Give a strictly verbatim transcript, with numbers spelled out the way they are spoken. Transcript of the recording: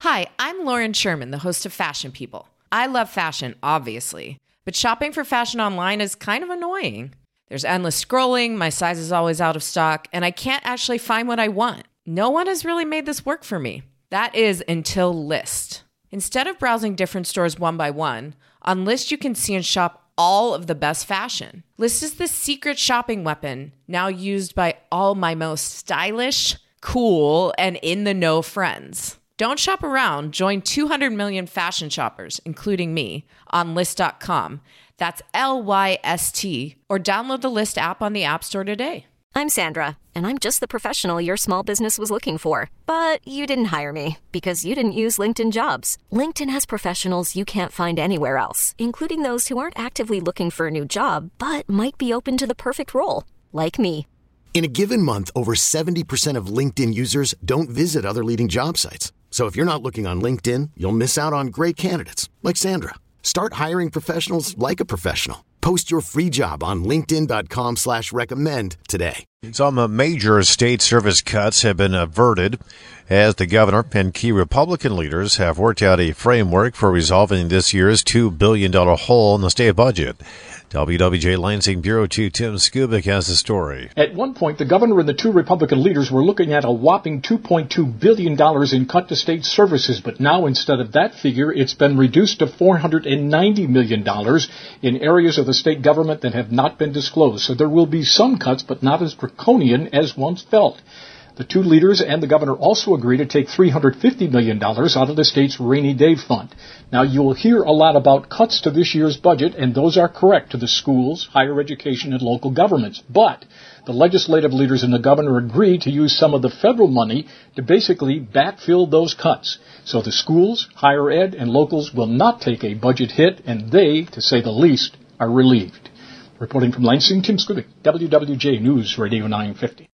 Hi, I'm Lauren Sherman, the host of Fashion People. I love fashion, obviously, but shopping for fashion online is kind of annoying. There's endless scrolling, my size is always out of stock, and I can't actually find what I want. No one has really made this work for me. That is until Lyst. Instead of browsing different stores one by one, on Lyst you can see and shop all of the best fashion. Lyst is the secret shopping weapon, now used by all my most stylish, cool, and in-the-know friends. Don't shop around. Join two hundred million fashion shoppers, including me, on Lyst dot com. That's L Y S T. Or download the Lyst app on the App Store today. I'm Sandra, and I'm just the professional your small business was looking for. But you didn't hire me because you didn't use LinkedIn Jobs. LinkedIn has professionals you can't find anywhere else, including those who aren't actively looking for a new job, but might be open to the perfect role, like me. In a given month, over seventy percent of LinkedIn users don't visit other leading job sites. So if you're not looking on LinkedIn, you'll miss out on great candidates like Sandra. Start hiring professionals like a professional. Post your free job on linkedin dot com slash recommend today. Some major state service cuts have been averted as the governor and key Republican leaders have worked out a framework for resolving this year's two billion dollars hole in the state budget. W W J Lansing Bureau Chief Tim Skubic has the story. At one point, the governor and the two Republican leaders were looking at a whopping two point two billion dollars in cut to state services, but now instead of that figure, it's been reduced to four hundred ninety million dollars in areas of the state government that have not been disclosed. So there will be some cuts, but not as draconian as once felt. The two leaders and the governor also agree to take three hundred fifty million dollars out of the state's rainy day fund. Now, you will hear a lot about cuts to this year's budget, and those are correct to the schools, higher education, and local governments. But the legislative leaders and the governor agreed to use some of the federal money to basically backfill those cuts. So the schools, higher ed, and locals will not take a budget hit, and they, to say the least, are relieved. Reporting from Lansing, Tim Skubic, W W J News Radio nine fifty.